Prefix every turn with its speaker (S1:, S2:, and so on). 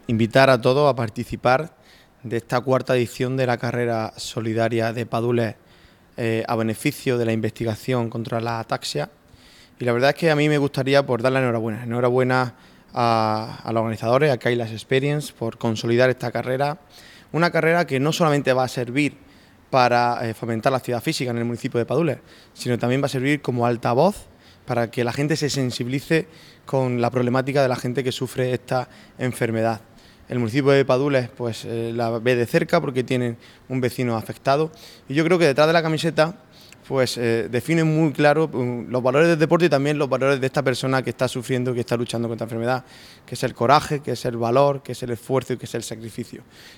S1: invitar a todos a participar de esta cuarta edición de la carrera solidaria de Padules a beneficio de la investigación contra la ataxia. Y la verdad es que a mí me gustaría dar la enhorabuena. Enhorabuena a los organizadores, a Kailash Experience, por consolidar esta carrera. Una carrera que no solamente va a servir para fomentar la actividad física en el municipio de Padules, sino también va a servir como altavoz para que la gente se sensibilice con la problemática de la gente que sufre esta enfermedad. El municipio de Padules pues la ve de cerca porque tienen un vecino afectado y yo creo que detrás de la camiseta pues define muy claro los valores del deporte y también los valores de esta persona que está sufriendo, que está luchando contra la enfermedad, que es el coraje, que es el valor, que es el esfuerzo y que es el sacrificio.